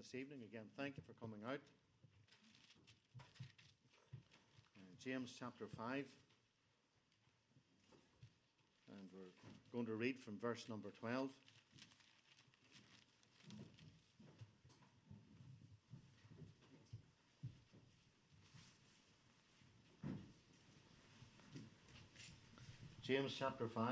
this evening. Again, thank you for coming out. James chapter 5. And we're going to read from verse number 12. James chapter 5.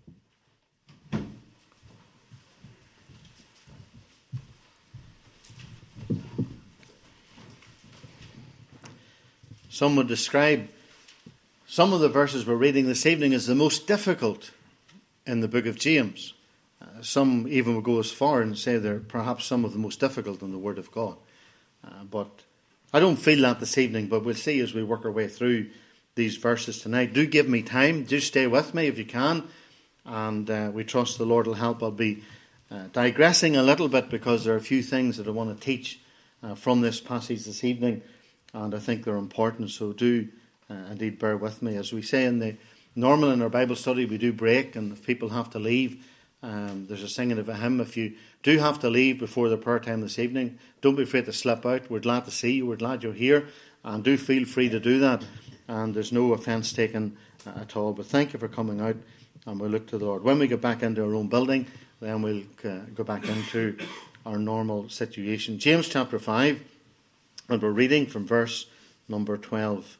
Some would describe some of the verses we're reading this evening as the most difficult in the book of James. Some even would go as far and say they're perhaps some of the most difficult in the Word of God. But I don't feel that this evening, but we'll see as we work our way through these verses tonight. Do give me time. Do stay with me if you can. And we trust the Lord will help. I'll be digressing a little bit because there are a few things that I want to teach from this passage this evening. And I think they're important, so do indeed bear with me. As we say in our Bible study, we do break, and if people have to leave, there's a singing of a hymn. If you do have to leave before the prayer time this evening, don't be afraid to slip out. We're glad to see you. We're glad you're here, and do feel free to do that. And there's no offence taken at all. But thank you for coming out, and we'll look to the Lord. When we get back into our own building, then we'll go back into our normal situation. James chapter 5. And we're reading from verse number 12.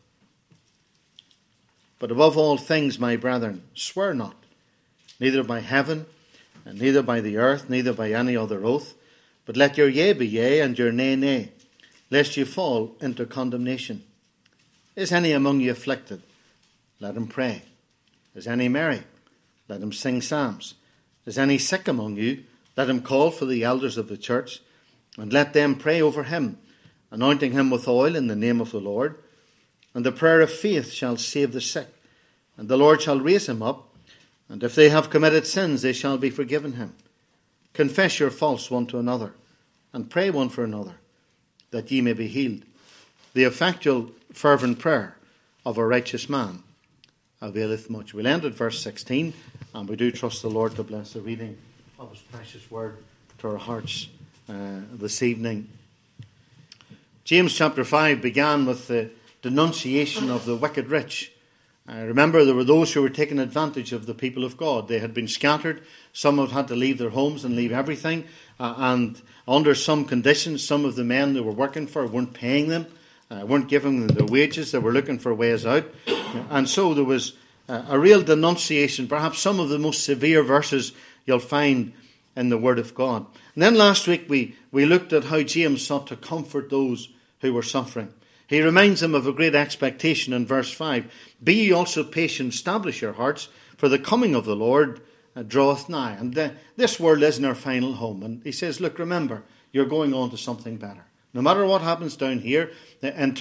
But above all things, my brethren, swear not, neither by heaven, and neither by the earth, neither by any other oath, but let your yea be yea, and your nay, nay, lest you fall into condemnation. Is any among you afflicted? Let him pray. Is any merry? Let him sing psalms. Is any sick among you? Let him call for the elders of the church, and let them pray over him, anointing him with oil in the name of the Lord. And the prayer of faith shall save the sick, and the Lord shall raise him up. And if they have committed sins, they shall be forgiven him. Confess your faults one to another, and pray one for another, that ye may be healed. The effectual fervent prayer of a righteous man availeth much. We'll end at verse 16, and we do trust the Lord to bless the reading of his precious word to our hearts this evening. James chapter 5 began with the denunciation of the wicked rich. Remember, there were those who were taking advantage of the people of God. They had been scattered. Some had had to leave their homes and leave everything. And under some conditions, some of the men they were working for weren't paying them, weren't giving them their wages. They were looking for ways out. And so there was a real denunciation, perhaps some of the most severe verses you'll find in the Word of God. And then last week we looked at how James sought to comfort those who were suffering. He reminds them of a great expectation in verse 5. Be ye also patient, establish your hearts, for the coming of the Lord draweth nigh. And this world isn't our final home. And he says, look, remember, you're going on to something better. No matter what happens down here, in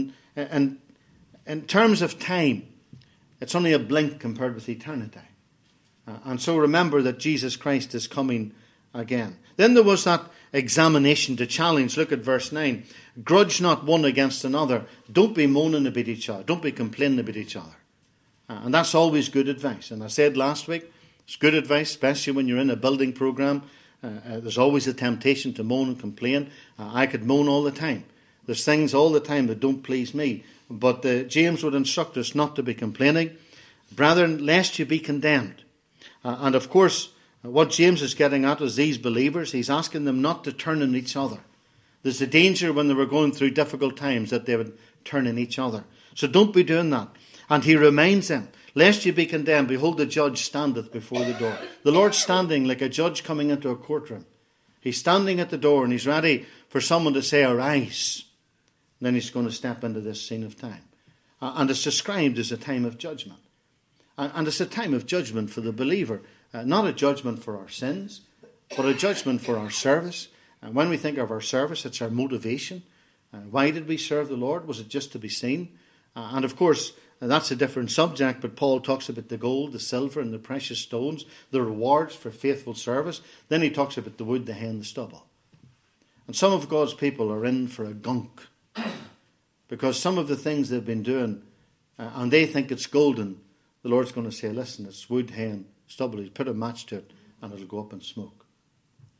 terms of time, it's only a blink compared with eternity. And so remember that Jesus Christ is coming again. Then there was that examination to challenge. Look at verse 9. Grudge not one against another. Don't be moaning about each other. Don't be complaining about each other. And that's always good advice. And I said last week, it's good advice, especially when you're in a building program. There's always a temptation to moan and complain. I could moan all the time. There's things all the time that don't please me. But James would instruct us not to be complaining. Brethren, lest you be condemned. And of course, what James is getting at is these believers. He's asking them not to turn on each other. There's a danger when they were going through difficult times that they would turn on each other. So don't be doing that. And he reminds them, lest you be condemned, behold, the judge standeth before the door. The Lord's standing like a judge coming into a courtroom. He's standing at the door and he's ready for someone to say, arise. And then he's going to step into this scene of time. And it's described as a time of judgment. And it's a time of judgment for the believer. Not a judgment for our sins, but a judgment for our service. And when we think of our service, it's our motivation. Why did we serve the Lord? Was it just to be seen? And of course, that's a different subject, but Paul talks about the gold, the silver, and the precious stones, the rewards for faithful service. Then he talks about the wood, the hay, and the stubble. And some of God's people are in for a gunk, because some of the things they've been doing, and they think it's golden, the Lord's going to say, listen, it's wood, hay, and stubble. He'll put a match to it, and it'll go up in smoke.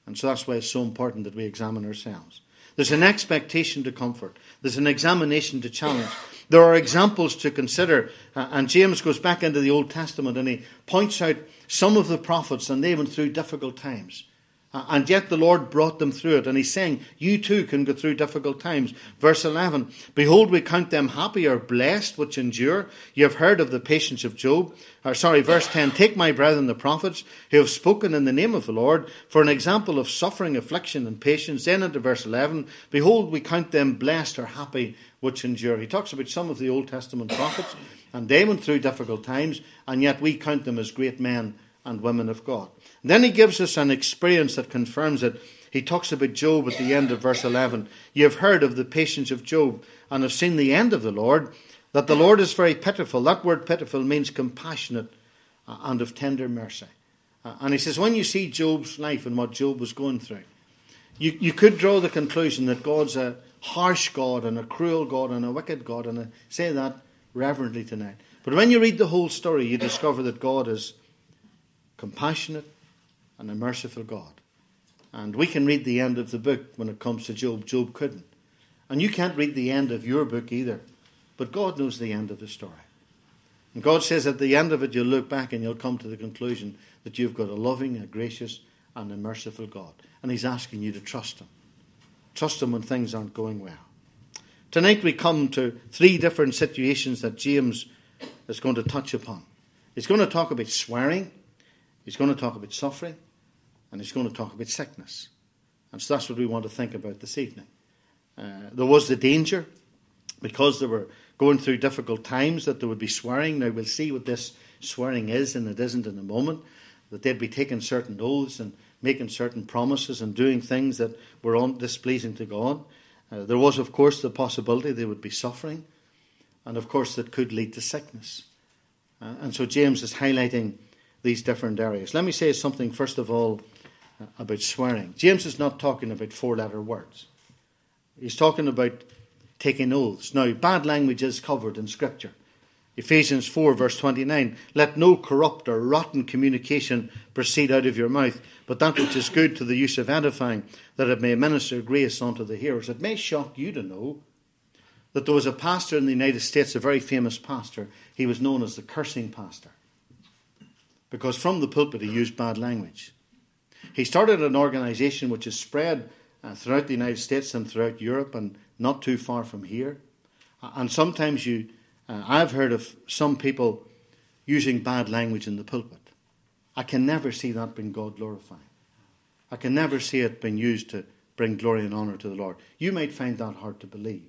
And so that's why it's so important that we examine ourselves. There's an expectation to comfort. There's an examination to challenge. There are examples to consider. And James goes back into the Old Testament and he points out some of the prophets, and they went through difficult times. And yet the Lord brought them through it. And he's saying, you too can go through difficult times. Verse 11, behold, we count them happy or blessed which endure. You have heard of the patience of Job. Verse 10, take my brethren the prophets who have spoken in the name of the Lord for an example of suffering, affliction and patience. Then into verse 11, behold, we count them blessed or happy which endure. He talks about some of the Old Testament prophets, and they went through difficult times, and yet we count them as great men and women of God. And then he gives us an experience that confirms it. He talks about Job at the end of verse 11. You have heard of the patience of Job and have seen the end of the Lord, that the Lord is very pitiful. That word pitiful means compassionate and of tender mercy. And he says, when you see Job's life and what Job was going through, you could draw the conclusion that God's a harsh God and a cruel God and a wicked God, and I say that reverently tonight. But when you read the whole story, you discover that God is compassionate and a merciful God. And we can read the end of the book when it comes to Job. Job couldn't. And you can't read the end of your book either. But God knows the end of the story. And God says at the end of it, you'll look back and you'll come to the conclusion that you've got a loving, a gracious, and a merciful God. And he's asking you to trust him. Trust him when things aren't going well. Tonight we come to 3 different situations that James is going to touch upon. He's going to talk about swearing. He's going to talk about suffering, and he's going to talk about sickness. And so that's what we want to think about this evening. There was the danger, because they were going through difficult times, that there would be swearing. Now we'll see what this swearing is and it isn't in a moment, that they'd be taking certain oaths and making certain promises and doing things that were displeasing to God. There was, of course, the possibility they would be suffering, and of course that could lead to sickness. And so James is highlighting these different areas. Let me say something first of all about swearing. James is not talking about 4-letter words. He's talking about taking oaths. Now, bad language is covered in Scripture. Ephesians 4 verse 29, let no corrupt or rotten communication proceed out of your mouth, but that which is good to the use of edifying, that it may minister grace unto the hearers. It may shock you to know that there was a pastor in the United States, a very famous pastor. He was known as the cursing pastor, because from the pulpit he used bad language. He started an organization which is spread throughout the United States and throughout Europe and not too far from here. And sometimes I've heard of some people using bad language in the pulpit. I can never see that being God glorifying. I can never see it being used to bring glory and honour to the Lord. You might find that hard to believe.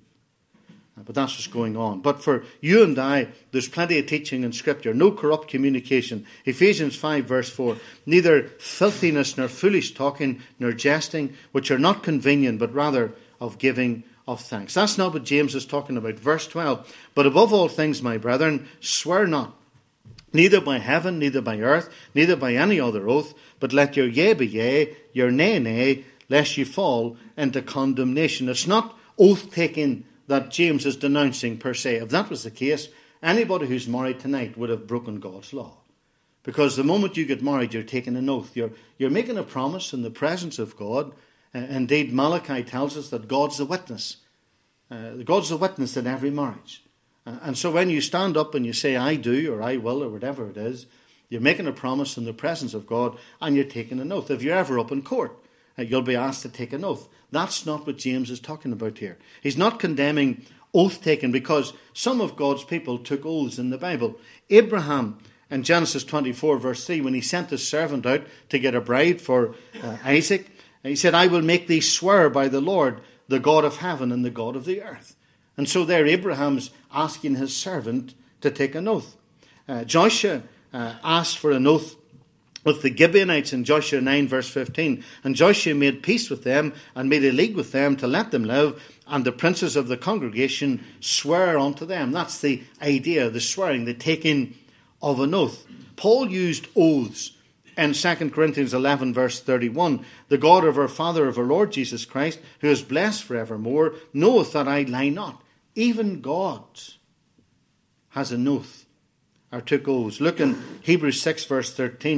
But that's what's going on. But for you and I, there's plenty of teaching in Scripture. No corrupt communication. Ephesians 5 verse 4. Neither filthiness nor foolish talking nor jesting, which are not convenient, but rather of giving of thanks. That's not what James is talking about. Verse 12. But above all things, my brethren, swear not, neither by heaven, neither by earth, neither by any other oath, but let your yea be yea, your nay nay, lest you fall into condemnation. It's not oath-taking that James is denouncing per se. If that was the case, anybody who's married tonight would have broken God's law. Because the moment you get married, you're taking an oath. You're making a promise in the presence of God. Indeed, Malachi tells us that God's the witness. God's the witness in every marriage. And so when you stand up and you say, I do, or I will, or whatever it is, you're making a promise in the presence of God, and you're taking an oath. If you're ever up in court, you'll be asked to take an oath. That's not what James is talking about here. He's not condemning oath-taking, because some of God's people took oaths in the Bible. Abraham, in Genesis 24 verse 3, when he sent his servant out to get a bride for Isaac, he said, I will make thee swear by the Lord, the God of heaven and the God of the earth. And so there Abraham's asking his servant to take an oath. Joshua asked for an oath with the Gibeonites in Joshua 9 verse 15. And Joshua made peace with them and made a league with them to let them live. And the princes of the congregation swear unto them. That's the idea, the swearing, the taking of an oath. Paul used oaths in 2 Corinthians 11 verse 31. The God of our Father, of our Lord Jesus Christ, who is blessed forevermore, knoweth that I lie not. Even God has an oath, or took oaths. Look in Hebrews 6 verse 13.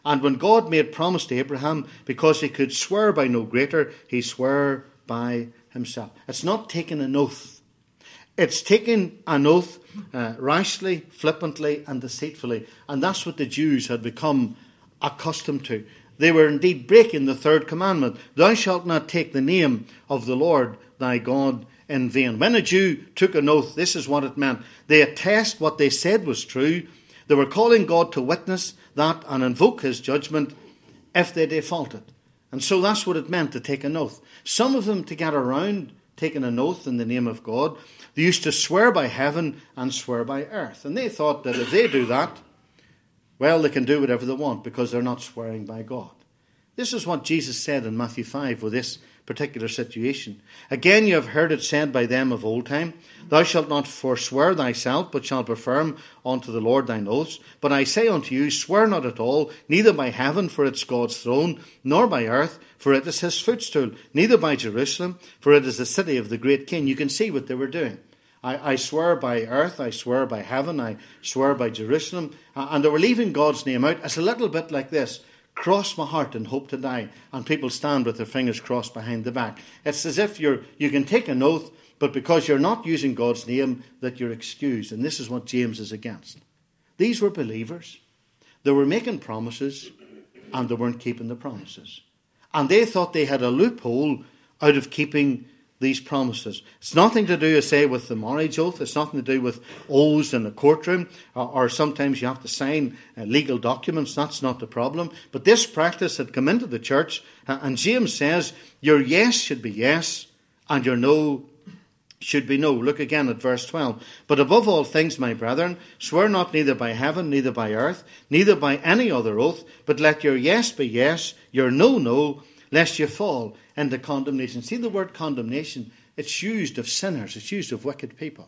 And when God made promise to Abraham, because he could swear by no greater, he swore by himself. It's not taking an oath. It's taking an oath rashly, flippantly, and deceitfully. And that's what the Jews had become accustomed to. They were indeed breaking the third commandment. Thou shalt not take the name of the Lord thy God in vain. When a Jew took an oath, this is what it meant. They attest what they said was true. They were calling God to witness that and invoke his judgment if they defaulted. And so that's what it meant to take an oath. Some of them, to get around taking an oath in the name of God, they used to swear by heaven and swear by earth. And they thought that if they do that, well, they can do whatever they want because they're not swearing by God. This is what Jesus said in Matthew 5 with this particular situation. Again, you have heard it said by them of old time, Thou shalt not forswear thyself, but shalt affirm unto the Lord thine oaths. But I say unto you, swear not at all, neither by heaven, for it is God's throne, nor by earth, for it is his footstool, neither by Jerusalem, for it is the city of the great king. You can see what they were doing. I swear by earth, I swear by heaven, I swear by Jerusalem. And they were leaving God's name out. It's a little bit like this. Cross my heart and hope to die. And people stand with their fingers crossed behind the back. It's as if you can take an oath, but because you're not using God's name, that you're excused. And this is what James is against. These were believers. They were making promises, and they weren't keeping the promises. And they thought they had a loophole out of keeping these promises. It's nothing to do, say, with the marriage oath. It's nothing to do with oaths in the courtroom, or sometimes you have to sign legal documents. That's not the problem. But this practice had come into the church, and James says, your yes should be yes, and your no should be no. Look again at verse 12. But above all things, my brethren, swear not neither by heaven, neither by earth, neither by any other oath, but let your yes be yes, your no, no, lest you fall into condemnation. See the word condemnation? It's used of sinners. It's used of wicked people.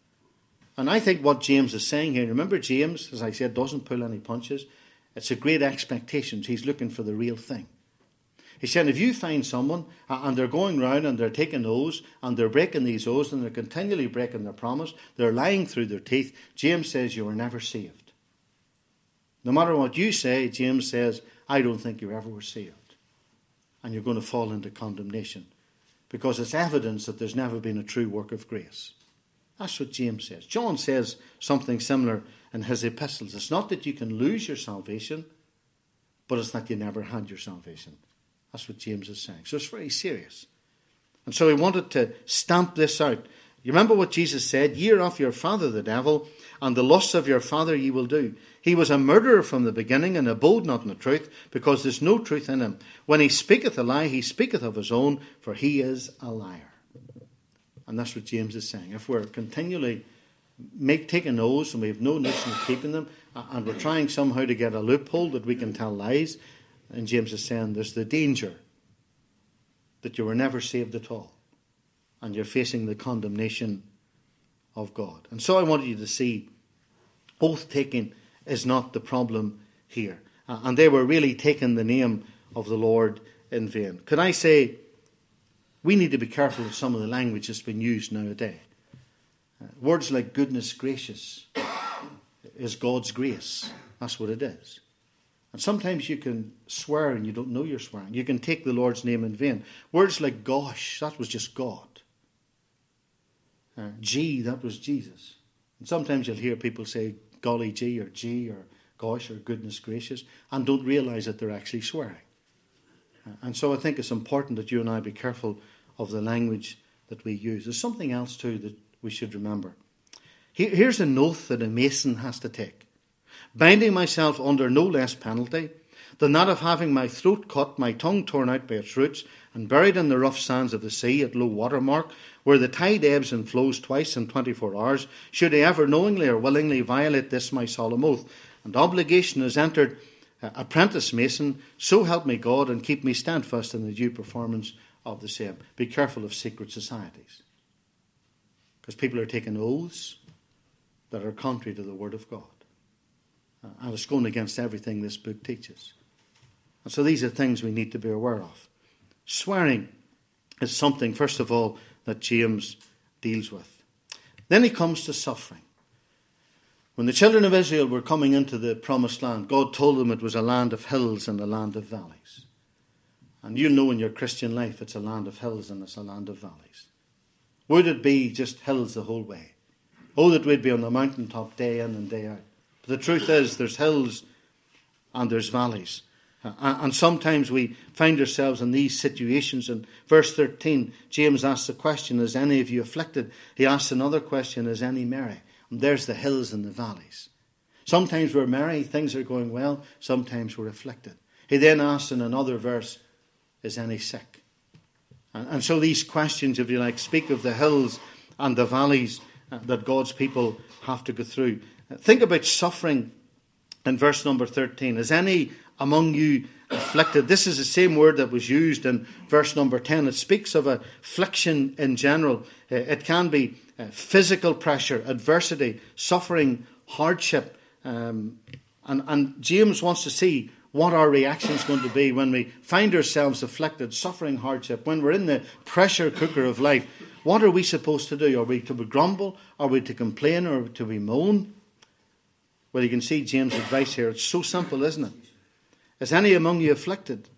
And I think what James is saying here, remember James, as I said, doesn't pull any punches. It's a great expectation. He's looking for the real thing. He said, if you find someone and they're going round and they're taking oaths and they're breaking these oaths and they're continually breaking their promise, they're lying through their teeth, James says you were never saved. No matter what you say, James says, I don't think you ever were saved. And you're going to fall into condemnation because it's evidence that there's never been a true work of grace. That's what James says. John says something similar in his epistles. It's not that you can lose your salvation, but it's that you never had your salvation. That's what James is saying. So it's very serious. And so he wanted to stamp this out. You remember what Jesus said? Ye are of your father the devil, and the lusts of your father ye will do. He was a murderer from the beginning, and abode not in the truth, because there's no truth in him. When he speaketh a lie, he speaketh of his own, for he is a liar. And that's what James is saying. If we're continually taking oaths, and we have no notion of keeping them, and we're trying somehow to get a loophole that we can tell lies, and James is saying there's the danger that you were never saved at all, and you're facing the condemnation of God. And so I wanted you to see oath-taking is not the problem here. And they were really taking the name of the Lord in vain. Could I say, we need to be careful of some of the language that's been used nowadays. Words like goodness gracious is God's grace. That's what it is. And sometimes you can swear and you don't know you're swearing. You can take the Lord's name in vain. Words like gosh, that was just God. Gee, that was Jesus. And sometimes you'll hear people say golly gee or gosh or goodness gracious and don't realise that they're actually swearing. And so I think it's important that you and I be careful of the language that we use. There's something else too that we should remember. Here's an oath that a mason has to take. Binding myself under no less penalty than that of having my throat cut, my tongue torn out by its roots, and buried in the rough sands of the sea at low water mark, where the tide ebbs and flows twice in 24 hours, should I ever knowingly or willingly violate this my solemn oath. And obligation has entered apprentice mason, so help me God, and keep me steadfast in the due performance of the same. Be careful of secret societies, because people are taking oaths that are contrary to the Word of God. And it's going against everything this book teaches. And so these are things we need to be aware of. Swearing is something, first of all, that James deals with. Then he comes to suffering. When the children of Israel were coming into the promised land, God told them it was a land of hills and a land of valleys. And you know in your Christian life it's a land of hills and it's a land of valleys. Would it be just hills the whole way? Oh, that we'd be on the mountaintop day in and day out. But the truth is there's hills and there's valleys. And sometimes we find ourselves in these situations. In verse 13, James asks the question, is any of you afflicted? He asks another question, is any merry? And there's the hills and the valleys. Sometimes we're merry, things are going well. Sometimes we're afflicted. He then asks in another verse, is any sick? And so these questions, if you like, speak of the hills and the valleys that God's people have to go through. Think about suffering in verse number 13. Is any among you afflicted? This is the same word that was used in verse number 10. It speaks of affliction in general. It can be physical pressure, adversity, suffering, hardship. And James wants to see what our reaction is going to be when we find ourselves afflicted, suffering hardship, when we're in the pressure cooker of life. What are we supposed to do? Are we to grumble? Are we to complain? Or to we moan? Well, you can see James' advice here. It's so simple, isn't it? Is any among you afflicted?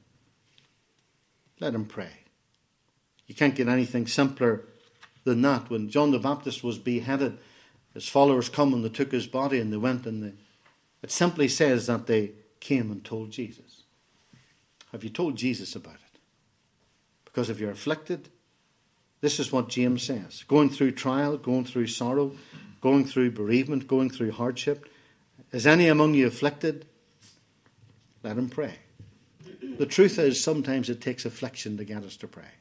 Let him pray. You can't get anything simpler than that. When John the Baptist was beheaded, his followers come and they took his body and they went and it simply says that they came and told Jesus. Have you told Jesus about it? Because if you're afflicted, this is what James says. Going through trial, going through sorrow, going through bereavement, going through hardship. Is any among you afflicted? Let him pray. The truth is sometimes it takes affliction to get us to pray.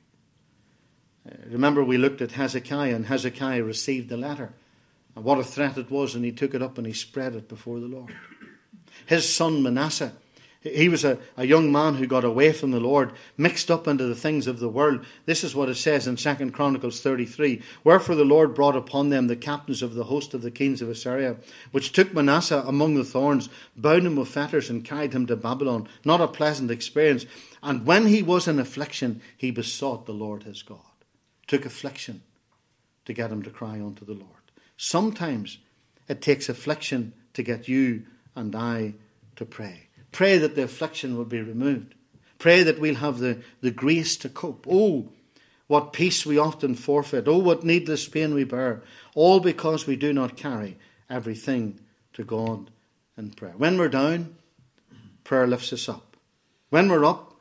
Remember we looked at Hezekiah and Hezekiah received the letter. And what a threat it was, and he took it up and he spread it before the Lord. His son Manasseh, he was a young man who got away from the Lord, mixed up into the things of the world. This is what it says in 2 Chronicles 33. Wherefore the Lord brought upon them the captains of the host of the kings of Assyria, which took Manasseh among the thorns, bound him with fetters, and carried him to Babylon. Not a pleasant experience. And when he was in affliction, he besought the Lord his God. Took affliction to get him to cry unto the Lord. Sometimes it takes affliction to get you and I to pray. Pray that the affliction will be removed. Pray that we'll have the grace to cope. Oh, what peace we often forfeit. Oh, what needless pain we bear. All because we do not carry everything to God in prayer. When we're down, prayer lifts us up. When we're up,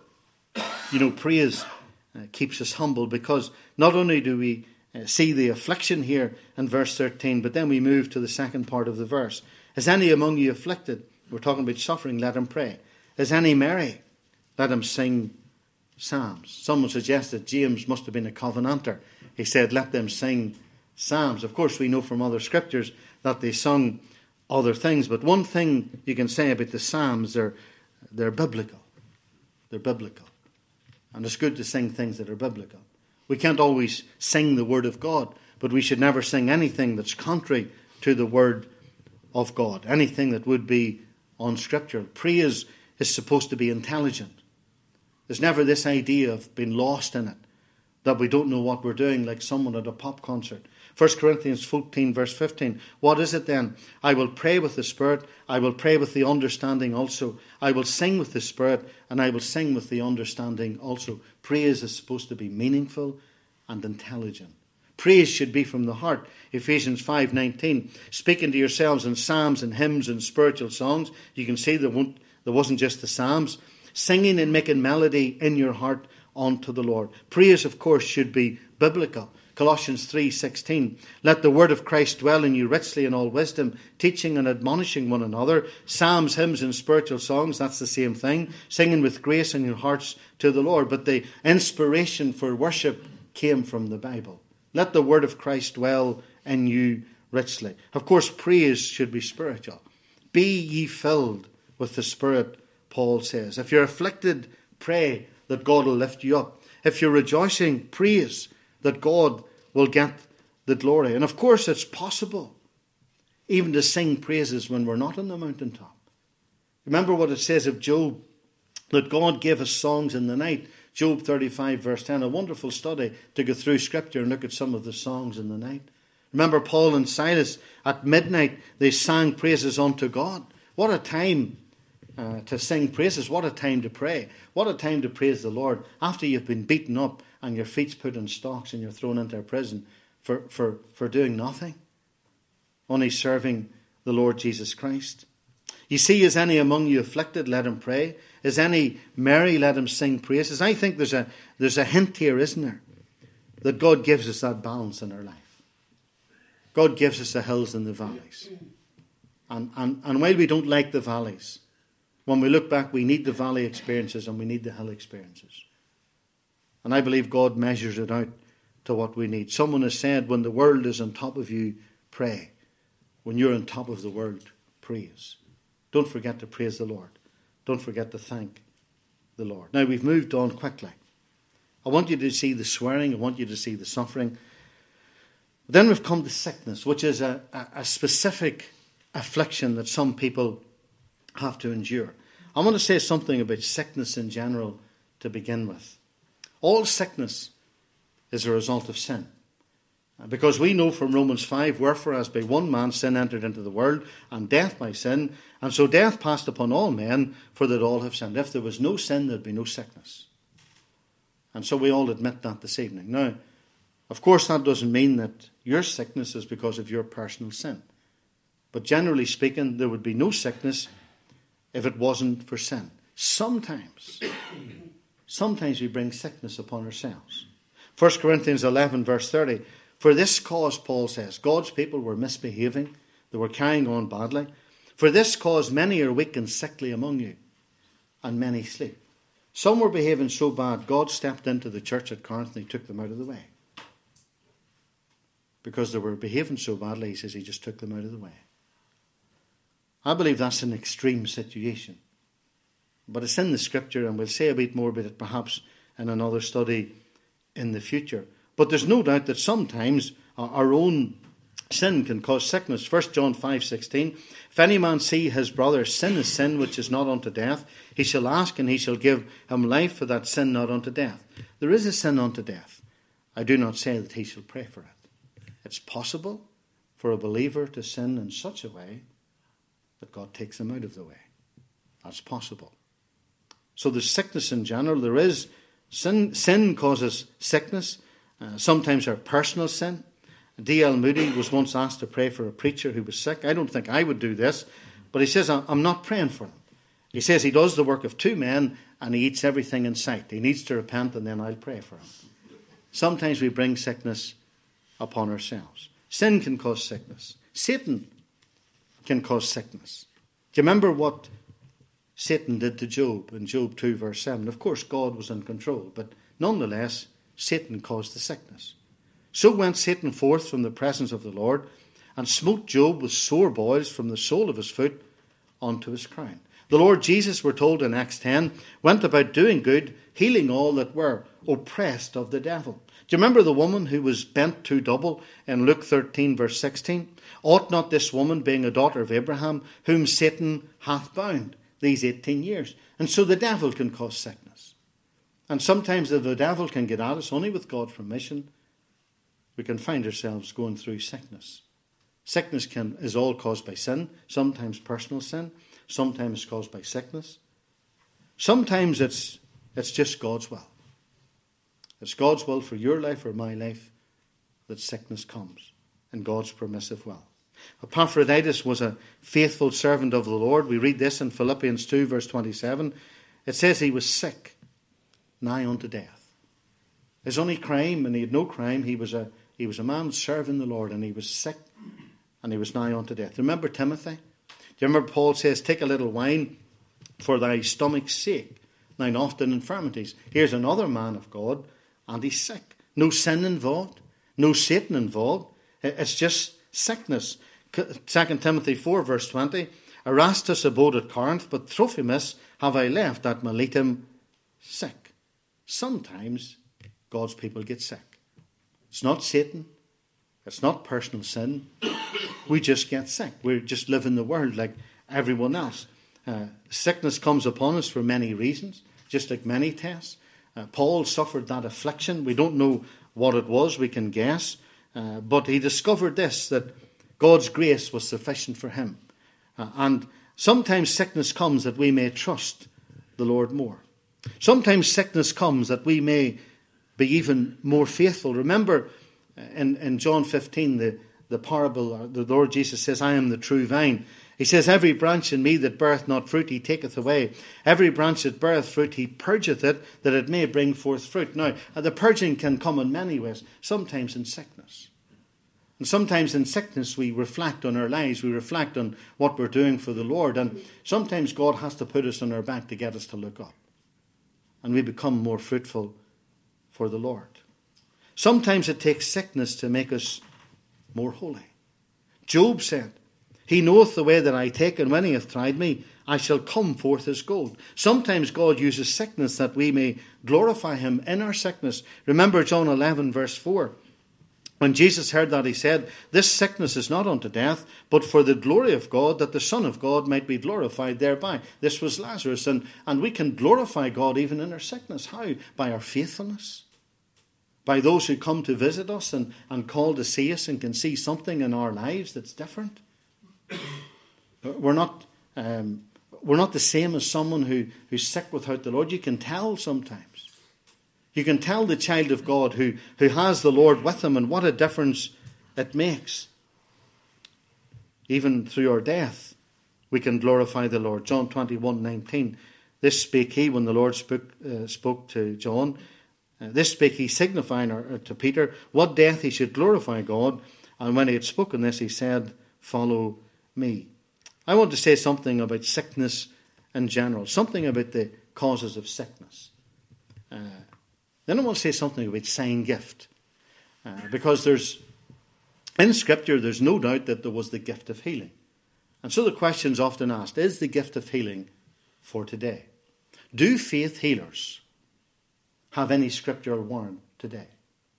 praise keeps us humble, because not only do we see the affliction here in verse 13, but then we move to the second part of the verse. Is any among you afflicted? We're talking about suffering. Let him pray. Is any merry? Let him sing psalms. Someone suggested James must have been a covenanter. He said, let them sing psalms. Of course, we know from other scriptures that they sung other things. But one thing you can say about the psalms, they're biblical. They're biblical. And it's good to sing things that are biblical. We can't always sing the word of God, but we should never sing anything that's contrary to the word of God. Anything that would be unscriptural. Praise is supposed to be intelligent. There's never this idea of being lost in it, that we don't know what we're doing, like someone at a pop concert. 1 Corinthians 14 verse 15. What is it then? I will pray with the Spirit. I will pray with the understanding also. I will sing with the Spirit, and I will sing with the understanding also. Praise is supposed to be meaningful and intelligent. Praise should be from the heart. Ephesians 5:19. Speaking to yourselves in psalms and hymns and spiritual songs. You can see there wasn't just the psalms. Singing and making melody in your heart unto the Lord. Praise, of course, should be biblical. Colossians 3:16. Let the word of Christ dwell in you richly in all wisdom, teaching and admonishing one another. Psalms, hymns and spiritual songs, that's the same thing. Singing with grace in your hearts to the Lord. But the inspiration for worship came from the Bible. Let the word of Christ dwell in you richly. Of course, praise should be spiritual. Be ye filled with the Spirit, Paul says. If you're afflicted, pray that God will lift you up. If you're rejoicing, praise that God will get the glory. And of course, it's possible even to sing praises when we're not on the mountaintop. Remember what it says of Job, that God gave us songs in the night. Job 35 verse 10, a wonderful study to go through Scripture and look at some of the songs in the night. Remember Paul and Silas at midnight, they sang praises unto God. What a time to sing praises. What a time to pray. What a time to praise the Lord after you've been beaten up and your feet's put in stocks and you're thrown into a prison for doing nothing, only serving the Lord Jesus Christ. You see, is any among you afflicted? Let him pray. Is any merry? Let him sing praises. I think there's a hint here, isn't there, that God gives us that balance in our life. God gives us the hills and the valleys. And while we don't like the valleys, when we look back, we need the valley experiences and we need the hill experiences. And I believe God measures it out to what we need. Someone has said, when the world is on top of you, pray. When you're on top of the world, praise. Don't forget to praise the Lord. Don't forget to thank the Lord. Now, we've moved on quickly. I want you to see the swearing. I want you to see the suffering. Then we've come to sickness, which is a specific affliction that some people have to endure. I want to say something about sickness in general to begin with. All sickness is a result of sin. Because we know from Romans 5, wherefore as by one man sin entered into the world, and death by sin, and so death passed upon all men, for that all have sinned. If there was no sin, there'd be no sickness. And so we all admit that this evening. Now, of course, that doesn't mean that your sickness is because of your personal sin. But generally speaking, there would be no sickness if it wasn't for sin. Sometimes we bring sickness upon ourselves. 1 Corinthians 11, verse 30. For this cause, Paul says, God's people were misbehaving. They were carrying on badly. For this cause, many are weak and sickly among you, and many sleep. Some were behaving so bad, God stepped into the church at Corinth and he took them out of the way. Because they were behaving so badly, he says he just took them out of the way. I believe that's an extreme situation. But it's in the scripture, and we'll say a bit more about it perhaps in another study in the future. But there's no doubt that sometimes our own sin can cause sickness. 1 John 5:16. If any man see his brother sin a sin which is not unto death, he shall ask, and he shall give him life for that sin not unto death. There is a sin unto death. I do not say that he shall pray for it. It's possible for a believer to sin in such a way that God takes him out of the way. That's possible. So there's sickness in general. There is sin. Sin causes sickness. Sometimes our personal sin. D.L. Moody was once asked to pray for a preacher who was sick. I don't think I would do this, but he says, I'm not praying for him. He says he does the work of two men and he eats everything in sight. He needs to repent and then I'll pray for him. Sometimes we bring sickness upon ourselves. Sin can cause sickness. Satan can cause sickness. Do you remember what Satan did to Job in Job 2 verse 7? Of course, God was in control, but nonetheless, Satan caused the sickness. So went Satan forth from the presence of the Lord and smote Job with sore boils from the sole of his foot unto his crown. The Lord Jesus, we're told in Acts 10, went about doing good, healing all that were oppressed of the devil. Do you remember the woman who was bent to double in Luke 13 verse 16? Ought not this woman, being a daughter of Abraham, whom Satan hath bound these 18 years? And so the devil can cause sickness. And sometimes if the devil can get at us, only with God's permission, we can find ourselves going through sickness. Sickness is all caused by sin, sometimes personal sin, sometimes caused by sickness. Sometimes it's just God's will. It's God's will for your life or my life that sickness comes, in God's permissive will. Epaphroditus was a faithful servant of the Lord. We read this in Philippians 2 verse 27. It says he was sick, nigh unto death. His only crime, and he had no crime, he was a man serving the Lord, and he was sick, and he was nigh unto death. Remember Timothy? Do you remember Paul says, take a little wine for thy stomach's sake, thine often infirmities. Here's another man of God, and he's sick. No sin involved, no Satan involved. It's just sickness. 2 Timothy 4 verse 20. Erastus abode at Corinth, but Trophimus have I left at Miletum sick. Sometimes God's people get sick. It's not Satan. It's not personal sin. We just get sick. We just live in the world like everyone else. Sickness comes upon us for many reasons, just like many tests. Paul suffered that affliction. We don't know what it was. We can guess. but he discovered this, that God's grace was sufficient for him. And sometimes sickness comes that we may trust the Lord more. Sometimes sickness comes that we may be even more faithful. Remember in John 15, the parable, the Lord Jesus says, I am the true vine. He says, every branch in me that beareth not fruit, he taketh away. Every branch that beareth fruit, he purgeth it, that it may bring forth fruit. Now, the purging can come in many ways, sometimes in sickness. And sometimes in sickness we reflect on our lives, we reflect on what we're doing for the Lord. And sometimes God has to put us on our back to get us to look up. And we become more fruitful for the Lord. Sometimes it takes sickness to make us more holy. Job said, he knoweth the way that I take, and when he hath tried me, I shall come forth as gold. Sometimes God uses sickness that we may glorify him in our sickness. Remember John 11 verse 4. When Jesus heard that, he said, this sickness is not unto death, but for the glory of God, that the Son of God might be glorified thereby. This was Lazarus, and we can glorify God even in our sickness. How? By our faithfulness. By those who come to visit us and call to see us and can see something in our lives that's different. We're not the same as someone who's sick without the Lord. You can tell sometimes. You can tell the child of God who has the Lord with him, and what a difference it makes. Even through our death, we can glorify the Lord. John 21:19. This spake he when the Lord spoke to John. This spake he signifying to Peter what death he should glorify God. And when he had spoken this, he said, follow me. I want to say something about sickness in general, something about the causes of sickness. Then I want to say something about sign gift. Because in Scripture, there's no doubt that there was the gift of healing. And so the question is often asked, is the gift of healing for today? Do faith healers have any scriptural warrant today?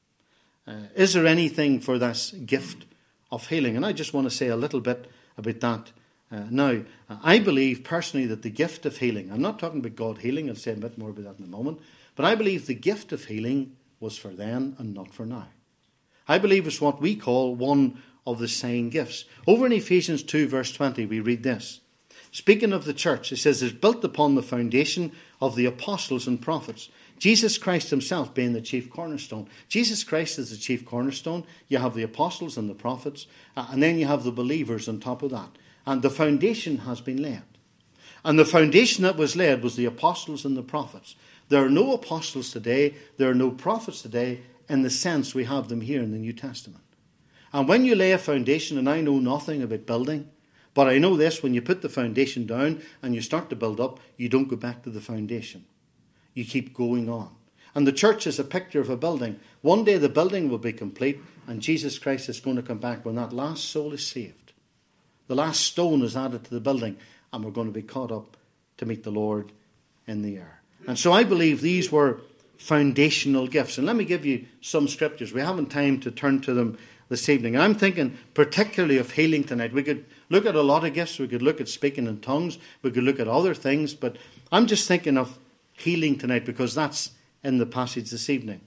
Is there anything for this gift of healing? And I just want to say a little bit about that now. I believe personally that the gift of healing, I'm not talking about God healing, I'll say a bit more about that in a moment, but I believe the gift of healing was for then and not for now. I believe it's what we call one of the sign gifts. Over in Ephesians 2 verse 20 we read this. Speaking of the church, it says, it's built upon the foundation of the apostles and prophets, Jesus Christ himself being the chief cornerstone. Jesus Christ is the chief cornerstone. You have the apostles and the prophets, and then you have the believers on top of that. And the foundation has been laid. And the foundation that was laid was the apostles and the prophets. There are no apostles today, there are no prophets today, in the sense we have them here in the New Testament. And when you lay a foundation, and I know nothing about building, but I know this, when you put the foundation down and you start to build up, you don't go back to the foundation. You keep going on. And the church is a picture of a building. One day the building will be complete, and Jesus Christ is going to come back when that last soul is saved. The last stone is added to the building, and we're going to be caught up to meet the Lord in the air. And so I believe these were foundational gifts. And let me give you some scriptures. We haven't time to turn to them this evening. And I'm thinking particularly of healing tonight. We could look at a lot of gifts. We could look at speaking in tongues. We could look at other things. But I'm just thinking of healing tonight because that's in the passage this evening.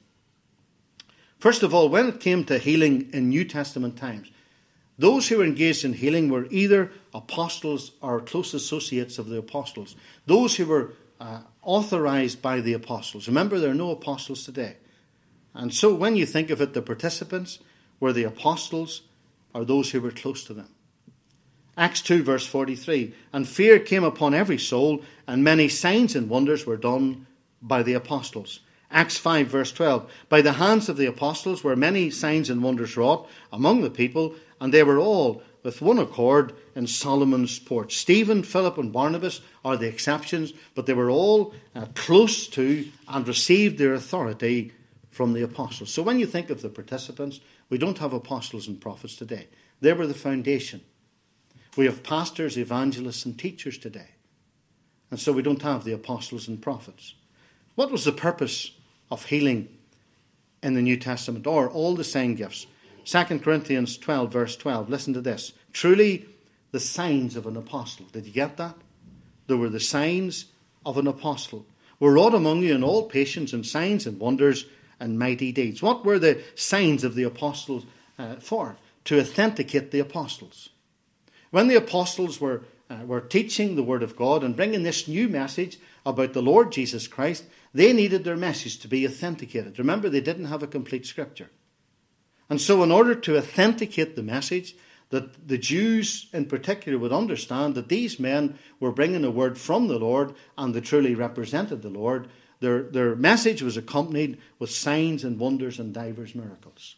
First of all, when it came to healing in New Testament times, those who were engaged in healing were either apostles or close associates of the apostles. Those who were authorized by the apostles. Remember, there are no apostles today. And so when you think of it, the participants were the apostles or those who were close to them. Acts 2 verse 43, and fear came upon every soul, and many signs and wonders were done by the apostles. Acts 5 verse 12, by the hands of the apostles were many signs and wonders wrought among the people, and they were all with one accord in Solomon's porch. Stephen, Philip and Barnabas are the exceptions, but they were all close to and received their authority from the apostles. So when you think of the participants, we don't have apostles and prophets today. They were the foundation. We have pastors, evangelists and teachers today. And so we don't have the apostles and prophets. What was the purpose of healing in the New Testament, or all the sign gifts? 2 Corinthians 12 verse 12. Listen to this. Truly the signs of an apostle. Did you get that? There were the signs of an apostle. Were wrought among you in all patience and signs and wonders and mighty deeds. What were the signs of the apostles for? To authenticate the apostles. When the apostles were teaching the Word of God and bringing this new message about the Lord Jesus Christ, they needed their message to be authenticated. Remember, they didn't have a complete scripture. And so in order to authenticate the message, that the Jews in particular would understand that these men were bringing a word from the Lord and they truly represented the Lord, their message was accompanied with signs and wonders and divers miracles.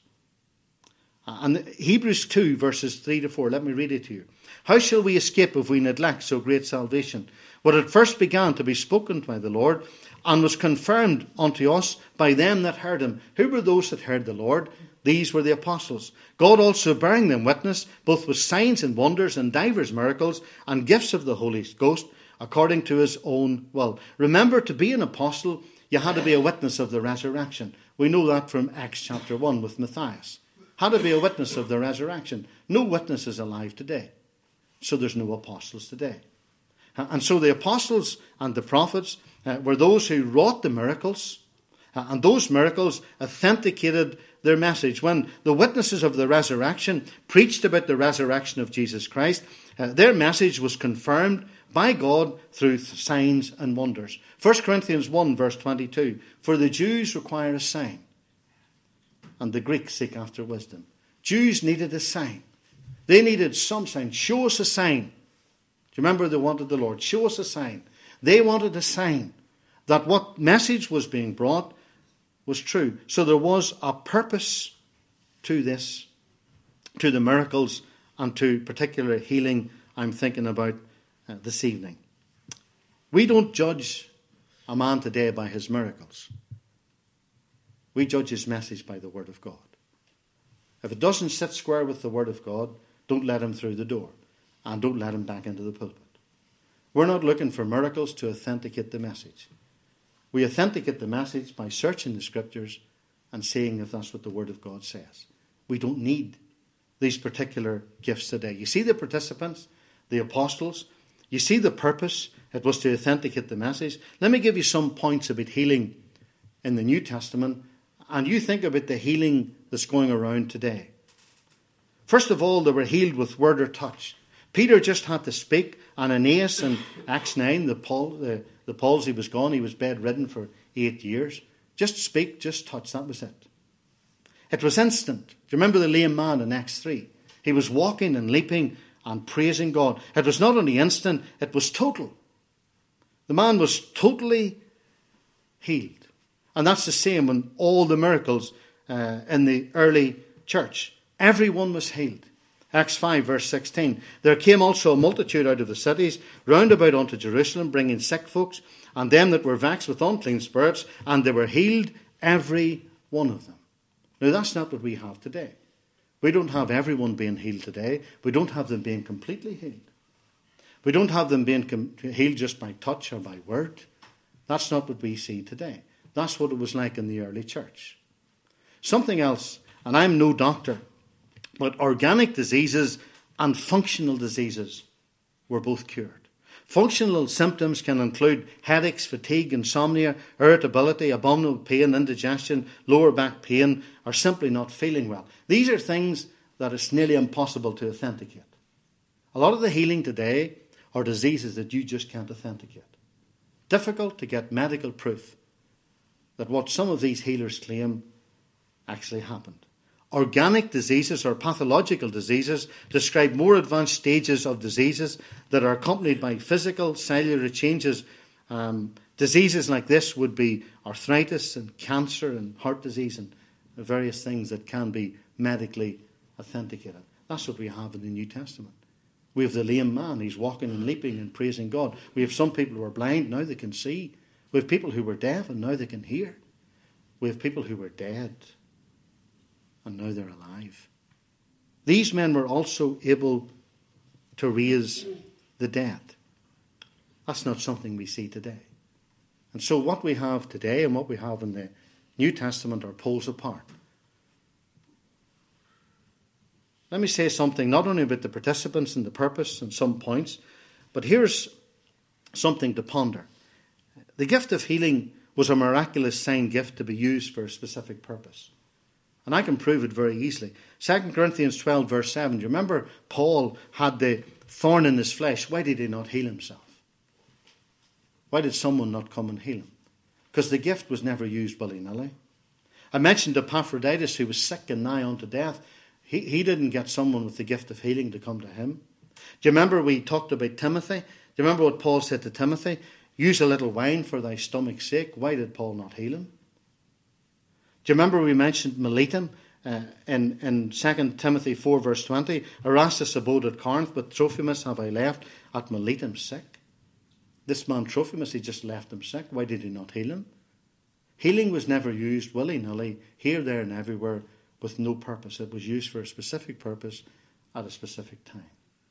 And Hebrews 2 verses 3 to 4, let me read it to you. How shall we escape if we neglect so great salvation? What at first began to be spoken by the Lord and was confirmed unto us by them that heard him. Who were those that heard the Lord? These were the apostles. God also bearing them witness, both with signs and wonders and divers miracles and gifts of the Holy Ghost, according to his own will. Remember, to be an apostle, you had to be a witness of the resurrection. We know that from Acts chapter 1 with Matthias. Had to be a witness of the resurrection. No witness is alive today. So there's no apostles today. And so the apostles and the prophets were those who wrought the miracles. And those miracles authenticated their message. When the witnesses of the resurrection preached about the resurrection of Jesus Christ, their message was confirmed by God through signs and wonders. 1 Corinthians 1 verse 22, for the Jews require a sign, and the Greeks seek after wisdom. Jews needed a sign. They needed some sign. Show us a sign. Do you remember they wanted the Lord? Show us a sign. They wanted a sign that what message was being brought was true. So there was a purpose to this, to the miracles and to particular healing I'm thinking about this evening. We don't judge a man today by his miracles. We judge his message by the Word of God. If it doesn't sit square with the Word of God, don't let him through the door and don't let him back into the pulpit. We're not looking for miracles to authenticate the message. We authenticate the message by searching the Scriptures and seeing if that's what the Word of God says. We don't need these particular gifts today. You see the participants, the apostles. You see the purpose. It was to authenticate the message. Let me give you some points about healing in the New Testament, and you think about the healing that's going around today. First of all, they were healed with word or touch. Peter just had to speak. Ananias in Acts 9, the palsy was gone. He was bedridden for 8 years. Just speak, just touch. That was it. It was instant. Do you remember the lame man in Acts 3? He was walking and leaping and praising God. It was not only instant, it was total. The man was totally healed. And that's the same in all the miracles in the early church. Everyone was healed. Acts 5 verse 16. There came also a multitude out of the cities round about unto Jerusalem, bringing sick folks, and them that were vexed with unclean spirits, and they were healed, every one of them. Now that's not what we have today. We don't have everyone being healed today. We don't have them being completely healed. We don't have them being healed just by touch or by word. That's not what we see today. That's what it was like in the early church. Something else, and I'm no doctor, but organic diseases and functional diseases were both cured. Functional symptoms can include headaches, fatigue, insomnia, irritability, abdominal pain, indigestion, lower back pain, or simply not feeling well. These are things that it's nearly impossible to authenticate. A lot of the healing today are diseases that you just can't authenticate. Difficult to get medical proof that what some of these healers claim actually happened. Organic diseases or pathological diseases describe more advanced stages of diseases that are accompanied by physical, cellular changes. Diseases like this would be arthritis and cancer and heart disease and various things that can be medically authenticated. That's what we have in the New Testament. We have the lame man. He's walking and leaping and praising God. We have some people who are blind. Now they can see. We have people who were deaf and now they can hear. We have people who were dead and now they're alive. These men were also able to raise the dead. That's not something we see today. And so what we have today and what we have in the New Testament are poles apart. Let me say something not only about the participants and the purpose and some points, but here's something to ponder. The gift of healing was a miraculous sign gift to be used for a specific purpose. And I can prove it very easily. 2 Corinthians 12 verse 7. Do you remember Paul had the thorn in his flesh? Why did he not heal himself? Why did someone not come and heal him? Because the gift was never used willy-nilly. I mentioned Epaphroditus, who was sick and nigh unto death. He didn't get someone with the gift of healing to come to him. Do you remember we talked about Timothy? Do you remember what Paul said to Timothy? Use a little wine for thy stomach's sake. Why did Paul not heal him? Do you remember we mentioned Miletum in 2 Timothy 4 verse 20? Erastus abode at Corinth, but Trophimus have I left at Miletum sick. This man Trophimus, he just left him sick. Why did he not heal him? Healing was never used willy-nilly, here, there and everywhere, with no purpose. It was used for a specific purpose at a specific time.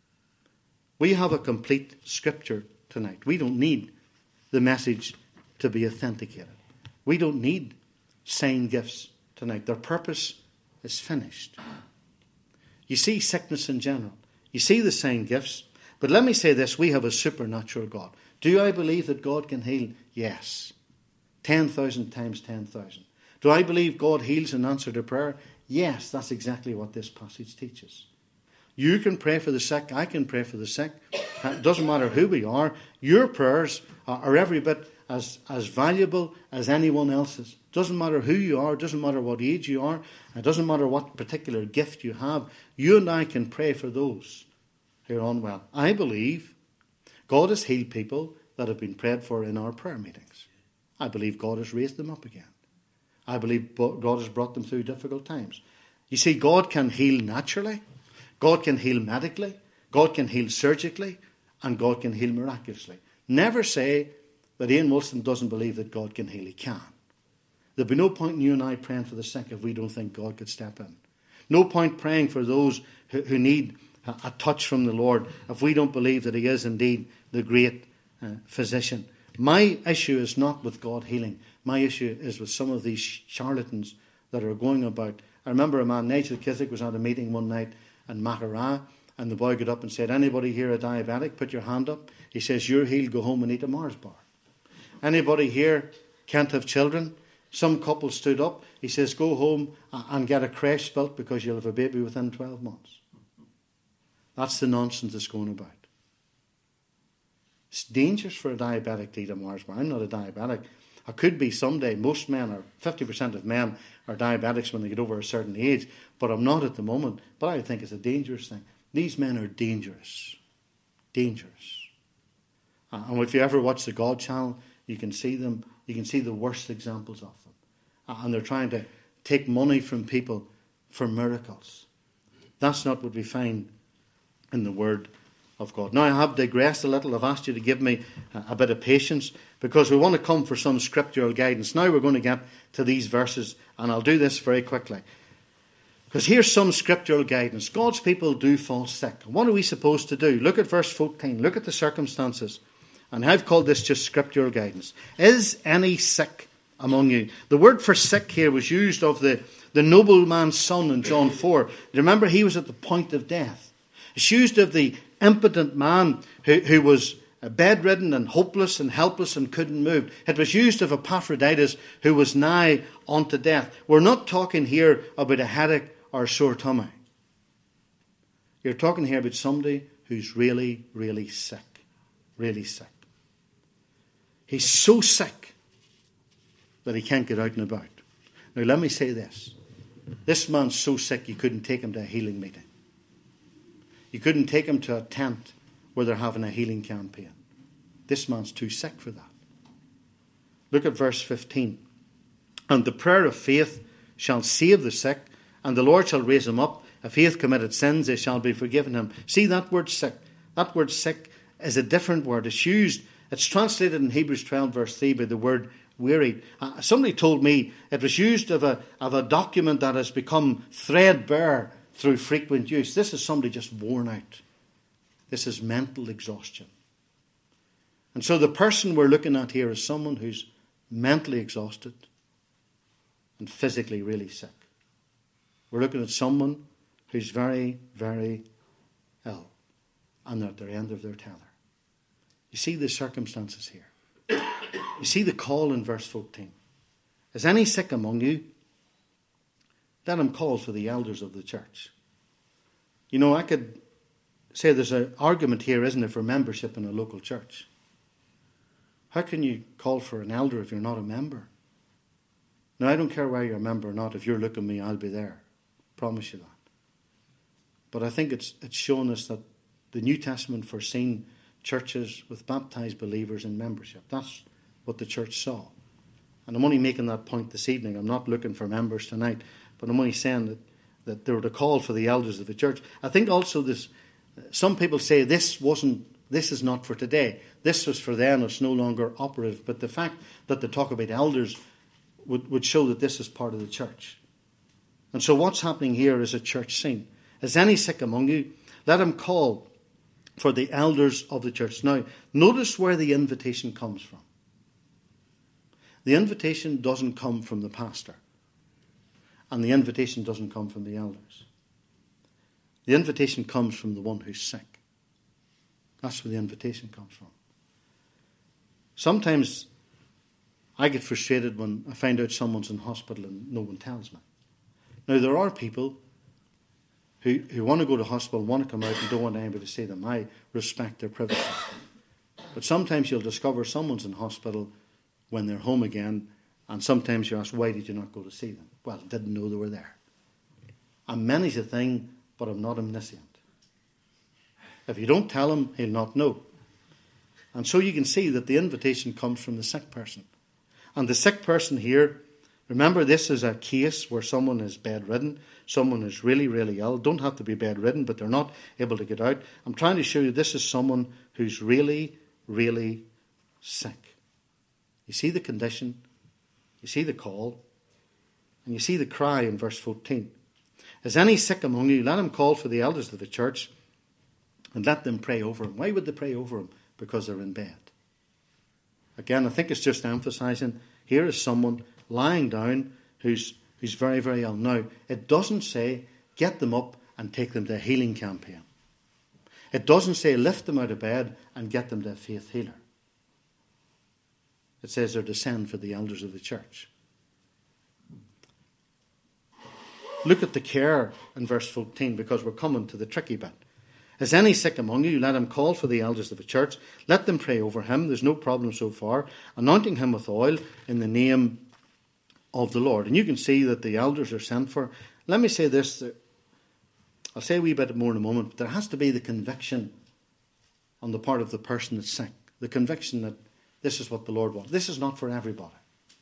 We have a complete scripture tonight. We don't need the message to be authenticated. We don't need sign gifts tonight. Their purpose is finished. You see sickness in general. You see the sign gifts. But let me say this, we have a supernatural God. Do I believe that God can heal? Yes. 10,000 times 10,000. Do I believe God heals in answer to prayer? Yes, that's exactly what this passage teaches. You can pray for the sick. I can pray for the sick. It doesn't matter who we are. Your prayers are every bit as valuable as anyone else's. Doesn't matter who you are. Doesn't matter what age you are. It doesn't matter what particular gift you have. You and I can pray for those who are unwell. I believe God has healed people that have been prayed for in our prayer meetings. I believe God has raised them up again. I believe God has brought them through difficult times. You see, God can heal naturally. God can heal medically. God can heal surgically. And God can heal miraculously. Never say that Ian Wilson doesn't believe that God can heal. He can. There'd be no point in you and I praying for the sick if we don't think God could step in. No point praying for those who need a touch from the Lord if we don't believe that He is indeed the great physician. My issue is not with God healing. My issue is with some of these charlatans that are going about. I remember a man, Nigel Kiswick, was at a meeting one night in Macará, and the boy got up and said, anybody here a diabetic? Put your hand up. He says, you're healed, go home and eat a Mars bar. Anybody here can't have children? Some couple stood up. He says, go home and get a creche built because you'll have a baby within 12 months. That's the nonsense that's going about. It's dangerous for a diabetic to eat a Mars bar. I'm not a diabetic. I could be someday. Most men, or 50% of men, are diabetics when they get over a certain age. But I'm not at the moment. But I think it's a dangerous thing. These men are dangerous. Dangerous. And if you ever watch the God Channel, you can see them. You can see the worst examples of them. And they're trying to take money from people for miracles. That's not what we find in the Word of God. Now, I have digressed a little. I've asked you to give me a bit of patience because we want to come for some scriptural guidance. Now we're going to get to these verses, and I'll do this very quickly. Because here's some scriptural guidance. God's people do fall sick. What are we supposed to do? Look at verse 14. Look at the circumstances. And I've called this just scriptural guidance. Is any sick among you? The word for sick here was used of the nobleman's son in John 4. Remember, he was at the point of death. It's used of the impotent man who was bedridden and hopeless and helpless and couldn't move. It was used of Epaphroditus who was nigh unto death. We're not talking here about a headache or a sore tummy. You're talking here about somebody who's really, really sick. Really sick. He's so sick that he can't get out and about. Now let me say this. This man's so sick you couldn't take him to a healing meeting. You couldn't take him to a tent where they're having a healing campaign. This man's too sick for that. Look at verse 15. And the prayer of faith shall save the sick, and the Lord shall raise him up. If he hath committed sins, they shall be forgiven him. See that word sick? That word sick is a different word. It's translated in Hebrews 12 verse 3 by the word wearied. Somebody told me it was used of a document that has become threadbare through frequent use. This is somebody just worn out. This is mental exhaustion. And so the person we're looking at here is someone who's mentally exhausted and physically really sick. We're looking at someone who's very, very ill and they're at the end of their tether. You see the circumstances here. You see the call in verse 14. Is any sick among you? let him call for the elders of the church. You know, I could say there's an argument here, isn't it, for membership in a local church. How can you call for an elder if you're not a member? Now, I don't care whether you're a member or not. If you're looking at me, I'll be there. Promise you that. But I think it's shown us that the New Testament foreseen churches with baptized believers in membership. That's what the church saw. And I'm only making that point this evening. I'm not looking for members tonight, but I'm only saying that there were a call for the elders of the church. I think also this, some people say this is not for today. This was for then, it's no longer operative. But the fact that they talk about elders would show that this is part of the church. And so what's happening here is a church scene. Is any sick among you? Let him call for the elders of the church. Now, notice where the invitation comes from. The invitation doesn't come from the pastor. And the invitation doesn't come from the elders. The invitation comes from the one who's sick. That's where the invitation comes from. Sometimes I get frustrated when I find out someone's in hospital and no one tells me. Now, there are people who want to go to hospital, want to come out and don't want anybody to see them. I respect their privacy. But sometimes you'll discover someone's in hospital when they're home again, and sometimes you ask, why did you not go to see them? Well, I didn't know they were there. And many's a thing, but I'm not omniscient. If you don't tell him, he'll not know. And so you can see that the invitation comes from the sick person. And the sick person here, remember, this is a case where someone is bedridden, someone is really, really ill. Don't have to be bedridden, but they're not able to get out. I'm trying to show you this is someone who's really, really sick. You see the condition, you see the call, and you see the cry in verse 14. Is any sick among you? Let him call for the elders of the church and let them pray over him. Why would they pray over him? Because they're in bed. Again, I think it's just emphasizing here is someone lying down who's very, very ill. Now, it doesn't say get them up and take them to a healing campaign. It doesn't say lift them out of bed and get them to a faith healer. It says they're to send for the elders of the church. Look at the care in verse 14, because we're coming to the tricky bit. Is any sick among you? Let him call for the elders of the church. Let them pray over him. There's no problem so far. Anointing him with oil in the name of the Lord. And you can see that the elders are sent for. Let me say this. I'll say a wee bit more in a moment. But there has to be the conviction on the part of the person that's sick. The conviction that this is what the Lord wants. This is not for everybody.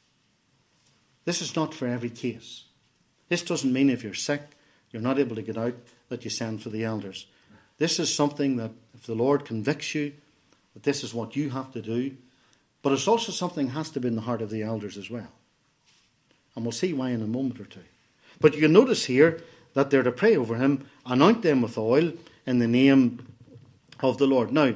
This is not for every case. This doesn't mean if you're sick, you're not able to get out, that you send for the elders. This is something that if the Lord convicts you, that this is what you have to do. But it's also something that has to be in the heart of the elders as well. And we'll see why in a moment or two. But you can notice here that they're to pray over him, anoint them with oil in the name of the Lord. Now,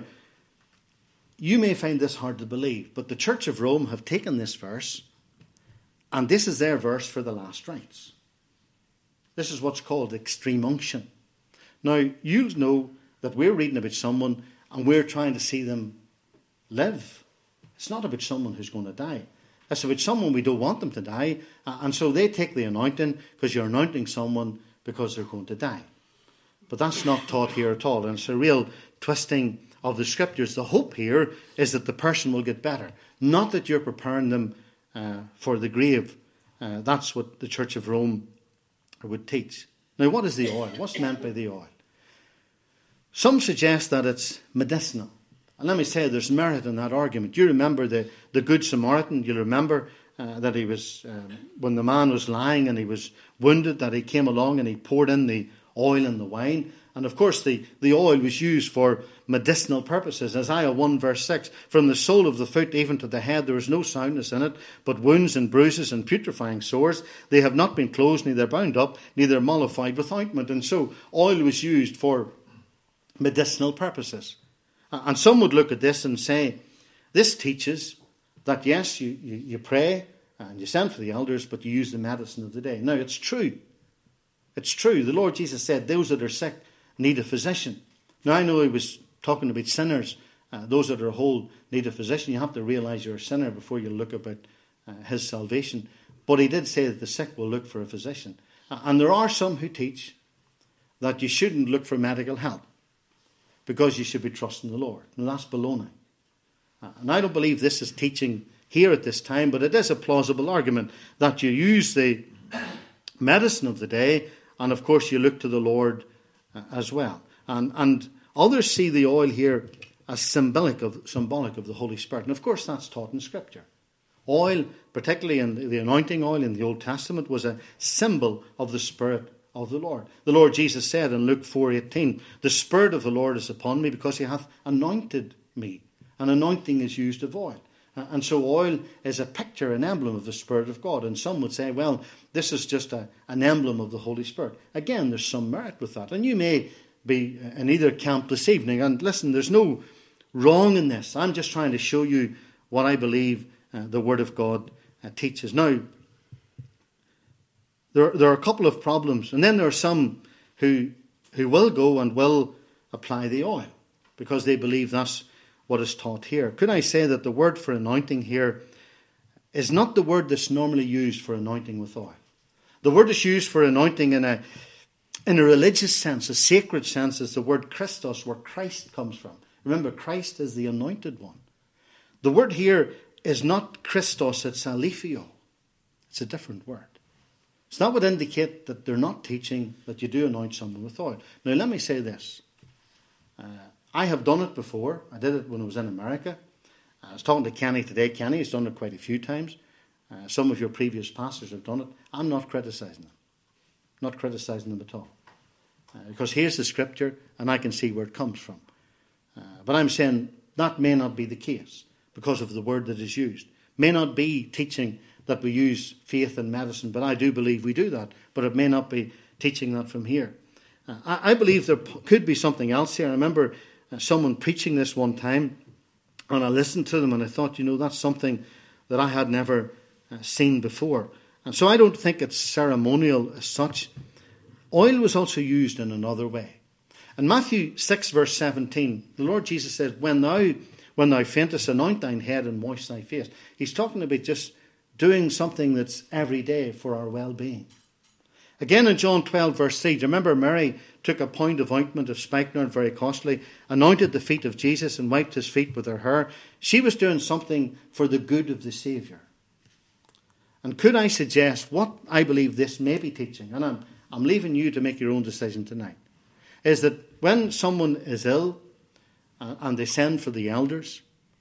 you may find this hard to believe, but the Church of Rome have taken this verse, and this is their verse for the last rites. This is what's called extreme unction. Now, you'll know that we're reading about someone and we're trying to see them live. It's not about someone who's going to die. It's about someone we don't want them to die. And so they take the anointing because you're anointing someone because they're going to die. But that's not taught here at all. And it's a real twisting of the scriptures. The hope here is that the person will get better. Not that you're preparing them for the grave. That's what the Church of Rome would teach. Now, what is the oil? What's meant by the oil? Some suggest that it's medicinal. And let me say, there's merit in that argument. You remember the Good Samaritan. You'll remember that he was, when the man was lying and he was wounded, that he came along and he poured in the oil and the wine. And of course, the oil was used for medicinal purposes. Isaiah 1 verse 6, from the sole of the foot even to the head, there is no soundness in it, but wounds and bruises and putrefying sores. They have not been closed, neither bound up, neither mollified with ointment. And so oil was used for medicinal purposes. And some would look at this and say, this teaches that yes, you pray and you send for the elders, but you use the medicine of the day. Now, it's true. It's true. The Lord Jesus said, those that are sick need a physician. Now, I know he was talking about sinners. Those that are whole need a physician. You have to realize you're a sinner before you look about his salvation. But he did say that the sick will look for a physician. And there are some who teach that you shouldn't look for medical help because you should be trusting the Lord. Now, that's baloney. And I don't believe this is teaching here at this time, but it is a plausible argument that you use the medicine of the day, and of course you look to the Lord as well. And others see the oil here as symbolic of the Holy Spirit. And of course that's taught in Scripture. Oil, particularly in the anointing oil in the Old Testament, was a symbol of the Spirit of the Lord. The Lord Jesus said in Luke 4:18, "The Spirit of the Lord is upon me because he hath anointed me." And anointing is used of oil. And so oil is a picture, an emblem of the Spirit of God. And some would say, well, this is just an emblem of the Holy Spirit. Again, there's some merit with that. And you may be in either camp this evening. And listen, there's no wrong in this. I'm just trying to show you what I believe the Word of God teaches. Now, there are a couple of problems. And then there are some who will go and will apply the oil because they believe that's what is taught here. Could I say that the word for anointing here is not the word that's normally used for anointing with oil? The word that's used for anointing in a religious sense, a sacred sense, is the word Christos, where Christ comes from. Remember, Christ is the anointed one. The word here is not Christos, it's alephio. It's a different word. So that would indicate that they're not teaching that you do anoint someone with oil. Now let me say this. I have done it before. I did it when I was in America. I was talking to Kenny today. Kenny has done it quite a few times. Some of your previous pastors have done it. I'm not criticising them. Not criticising them at all. Because here's the Scripture and I can see where it comes from. But I'm saying that may not be the case because of the word that is used. May not be teaching that we use faith and medicine, but I do believe we do that. But it may not be teaching that from here. I believe there could be something else here. I remember someone preaching this one time, and I listened to them and I thought, that's something that I had never seen before. And so I don't think it's ceremonial as such. Oil was also used in another way. In Matthew 6 verse 17, the Lord Jesus said, when thou faintest, anoint thine head and wash thy face. He's talking about just doing something that's every day for our well-being. Again in John 12 verse 3, do you remember Mary took a pound of ointment of spikenard, very costly, anointed the feet of Jesus and wiped his feet with her hair. She was doing something for the good of the Saviour. And could I suggest what I believe this may be teaching, and I'm leaving you to make your own decision tonight, is that when someone is ill and they send for the elders,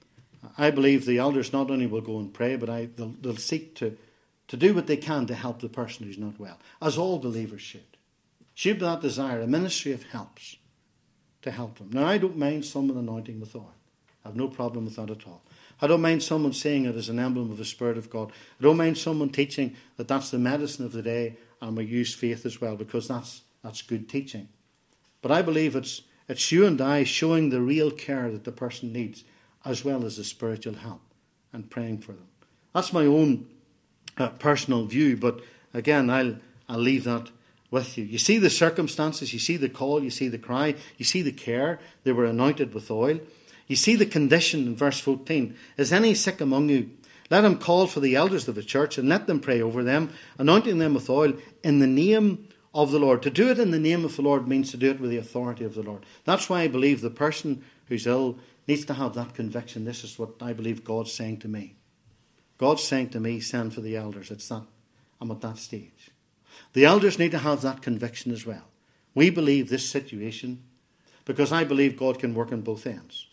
I believe the elders not only will go and pray, but they'll seek to do what they can to help the person who's not well, as all believers should. Should that desire a ministry of helps to help them. Now, I don't mind someone anointing with oil. I have no problem with that at all. I don't mind someone saying it as an emblem of the Spirit of God. I don't mind someone teaching that that's the medicine of the day and we use faith as well, because that's good teaching. But I believe it's you and I showing the real care that the person needs, as well as the spiritual help and praying for them. That's my own personal view, but again, I'll leave that with you. You see the circumstances, you see the call, you see the cry, you see the care. They were anointed with oil. You see the condition in verse 14. Is any sick among you? Let him call for the elders of the church and let them pray over them, anointing them with oil in the name of the Lord. To do it in the name of the Lord means to do it with the authority of the Lord. That's why I believe the person who's ill needs to have that conviction. This is what I believe God's saying to me. God's saying to me, send for the elders. I'm at that stage. The elders need to have that conviction as well. We believe this situation because I believe God can work on both ends.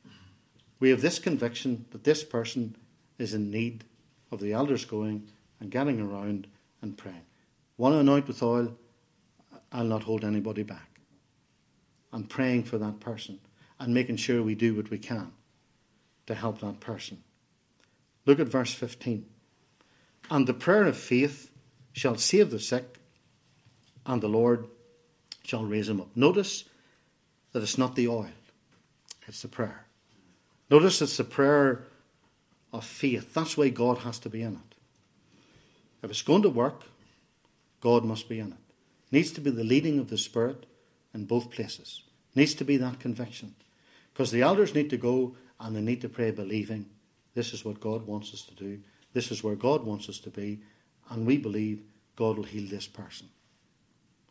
We have this conviction that this person is in need of the elders going and getting around and praying. Want to anoint with oil? I'll not hold anybody back. I'm praying for that person and making sure we do what we can to help that person. Look at verse 15. And the prayer of faith shall save the sick, and the Lord shall raise him up. Notice that it's not the oil, it's the prayer. Notice it's the prayer of faith. That's why God has to be in it. If it's going to work, God must be in it. It needs to be the leading of the Spirit in both places. It needs to be that conviction. Because the elders need to go and they need to pray believing this is what God wants us to do. This is where God wants us to be. And we believe God will heal this person.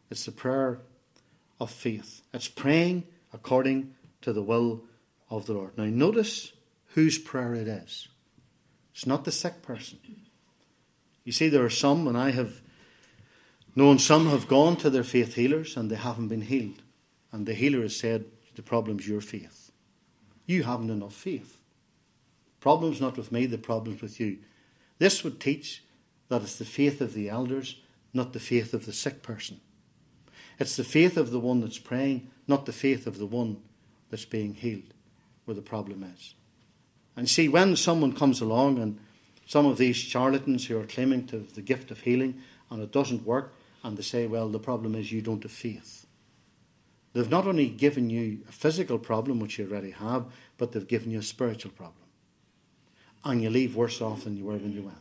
It's the prayer of faith. It's praying according to the will of the Lord. Now notice whose prayer it is. It's not the sick person. You see, there are some, and I have known some have gone to their faith healers and they haven't been healed. And the healer has said, the problem's your faith. You haven't enough faith. Problem's not with me, the problem's with you. This would teach that it's the faith of the elders, not the faith of the sick person. It's the faith of the one that's praying, not the faith of the one that's being healed, where the problem is. And see, when someone comes along, and some of these charlatans who are claiming to have the gift of healing, and it doesn't work, and they say, well, the problem is you don't have faith. They've not only given you a physical problem, which you already have, but they've given you a spiritual problem. And you leave worse off than you were when you went.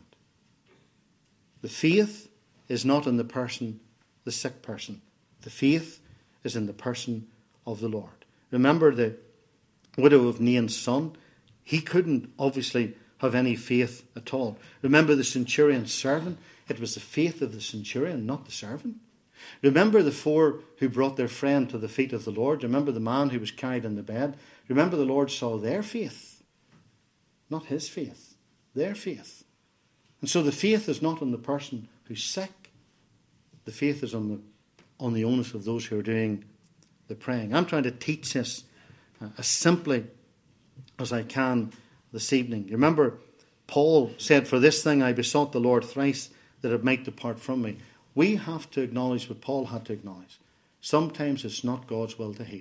The faith is not in the person, the sick person. The faith is in the person of the Lord. Remember the widow of Nain's son? He couldn't obviously have any faith at all. Remember the centurion's servant? It was the faith of the centurion, not the servant. Remember the four who brought their friend to the feet of the Lord? Remember the man who was carried in the bed? Remember the Lord saw their faith, not his faith, their faith. And so the faith is not on the person who's sick. The faith is on the onus of those who are doing the praying. I'm trying to teach this as simply as I can this evening. You remember Paul said, for this thing I besought the Lord thrice that it might depart from me. We have to acknowledge what Paul had to acknowledge. Sometimes it's not God's will to heal.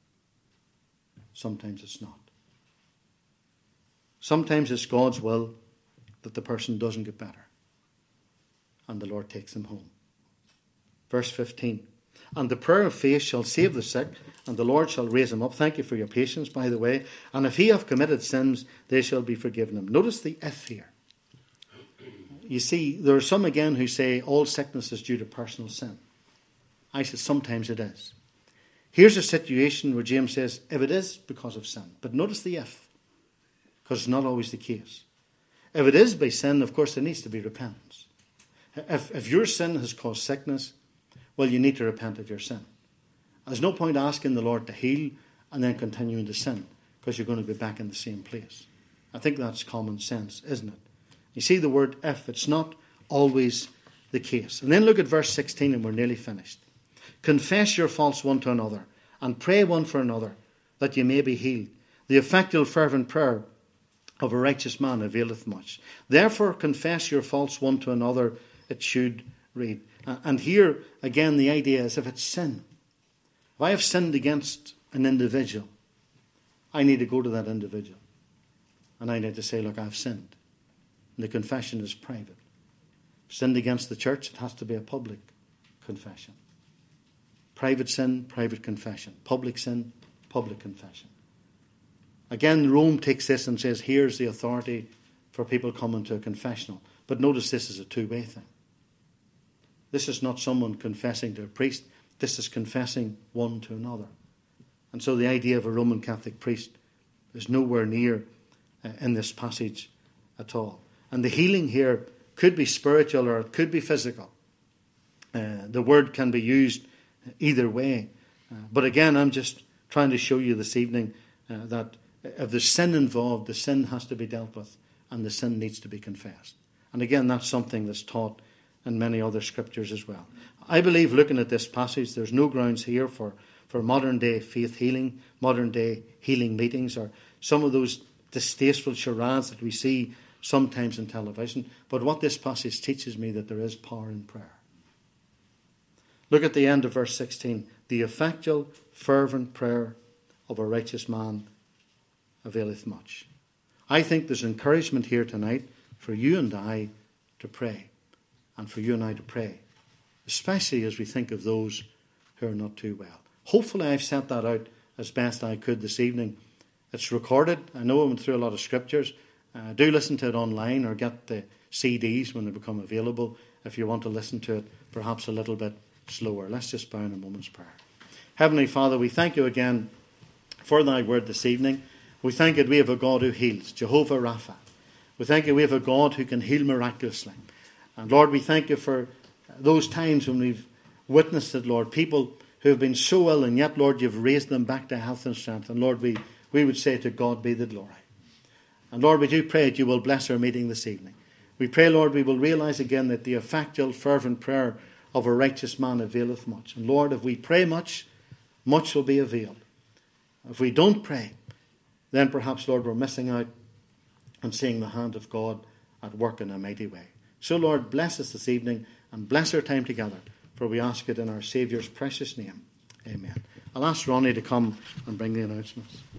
Sometimes it's not. Sometimes it's God's will that the person doesn't get better. And the Lord takes them home. Verse 15. And the prayer of faith shall save the sick, and the Lord shall raise him up. Thank you for your patience, by the way. And if he have committed sins, they shall be forgiven him. Notice the if here. You see, there are some again who say all sickness is due to personal sin. I said sometimes it is. Here's a situation where James says, if it is because of sin. But notice the if, because it's not always the case. If it is by sin, of course, there needs to be repentance. If your sin has caused sickness, well, you need to repent of your sin. There's no point asking the Lord to heal and then continuing to sin, because you're going to be back in the same place. I think that's common sense, isn't it? You see the word if, it's not always the case. And then look at verse 16 and we're nearly finished. Confess your faults one to another and pray one for another that you may be healed. The effectual fervent prayer of a righteous man availeth much. Therefore confess your faults one to another, it should read. And here again the idea is if it's sin. If I have sinned against an individual, I need to go to that individual. And I need to say, look, I've sinned. And the confession is private. If sinned against the church, it has to be a public confession. Private sin, private confession. Public sin, public confession. Again, Rome takes this and says, here's the authority for people coming to a confessional. But notice this is a two-way thing. This is not someone confessing to a priest. This is confessing one to another. And so the idea of a Roman Catholic priest is nowhere near in this passage at all. And the healing here could be spiritual or it could be physical. The word can be used either way. But again, I'm just trying to show you this evening that if there's sin involved, the sin has to be dealt with and the sin needs to be confessed. And again, that's something that's taught in many other scriptures as well. I believe, looking at this passage, there's no grounds here for modern day faith healing, modern day healing meetings, or some of those distasteful charades that we see sometimes in television. But what this passage teaches me, that there is power in prayer. Look at the end of verse 16. The effectual, fervent prayer of a righteous man availeth much. I think there's encouragement here tonight for you and I to pray, and for you and I to pray, especially as we think of those who are not too well. Hopefully I've set that out as best I could this evening. It's recorded. I know I went through a lot of scriptures. Do listen to it online or get the CDs when they become available if you want to listen to it perhaps a little bit slower. Let's just bow in a moment's prayer. Heavenly Father, we thank you again for thy word this evening. We thank you that we have a God who heals, Jehovah Rapha. We thank you we have a God who can heal miraculously. And Lord, we thank you for those times when we've witnessed it, Lord. People who have been so ill, and yet, Lord, you've raised them back to health and strength. And Lord, we would say to God be the glory. And Lord, we do pray that you will bless our meeting this evening. We pray, Lord, we will realise again that the effectual, fervent prayer of a righteous man availeth much. And Lord, if we pray much, much will be availed. If we don't pray, then perhaps, Lord, we're missing out on seeing the hand of God at work in a mighty way. So, Lord, bless us this evening and bless our time together, for we ask it in our Saviour's precious name. Amen. I'll ask Ronnie to come and bring the announcements.